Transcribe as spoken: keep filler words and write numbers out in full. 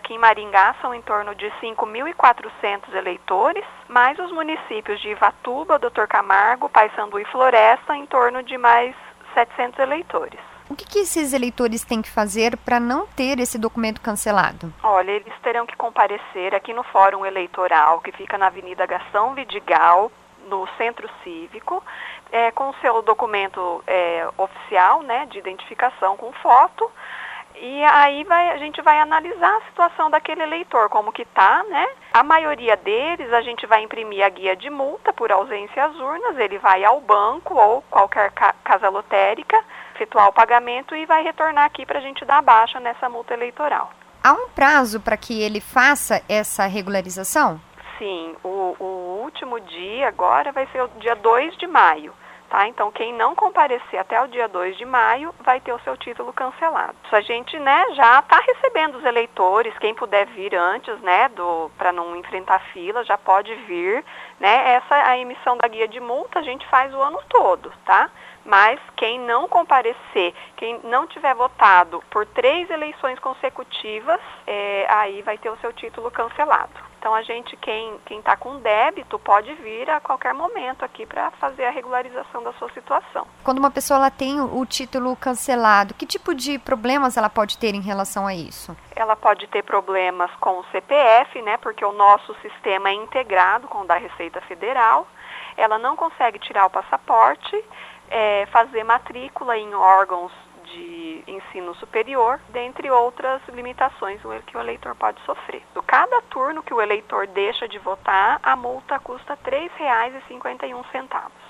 aqui em Maringá são em torno de cinco mil e quatrocentos eleitores, mais os municípios de Ivatuba, doutor Camargo, Paissandu e Floresta, em torno de mais setecentos eleitores. O que, que esses eleitores têm que fazer para não ter esse documento cancelado? Olha, eles terão que comparecer aqui no Fórum Eleitoral, que fica na Avenida Gastão Vidigal, no Centro Cívico, é, com o seu documento é, oficial, né, de identificação com foto, e aí vai, a gente vai analisar a situação daquele eleitor, como que está, né? A maioria deles, a gente vai imprimir a guia de multa por ausência às urnas, ele vai ao banco ou qualquer ca- casa lotérica, efetuar o pagamento e vai retornar aqui para a gente dar baixa nessa multa eleitoral. Há um prazo para que ele faça essa regularização? Sim, o, o último dia agora vai ser o dia dois de maio. Tá? Então, quem não comparecer até o dia dois de maio vai ter o seu título cancelado. A gente, né, já está recebendo os eleitores, quem puder vir antes, né, para não enfrentar fila, já pode vir. Né? Essa a emissão da guia de multa a gente faz o ano todo, tá? Mas quem não comparecer, quem não tiver votado por três eleições consecutivas, é, aí vai ter o seu título cancelado. Então, a gente, quem está com débito, pode vir a qualquer momento aqui para fazer a regularização da sua situação. Quando uma pessoa ela tem o título cancelado, que tipo de problemas ela pode ter em relação a isso? Ela pode ter problemas com o C P F, né, porque o nosso sistema é integrado com o da Receita Federal. Ela não consegue tirar o passaporte, é, fazer matrícula em órgãos de ensino superior, dentre outras limitações que o eleitor pode sofrer. Cada turno que o eleitor deixa de votar, a multa custa três reais e cinquenta e um centavos.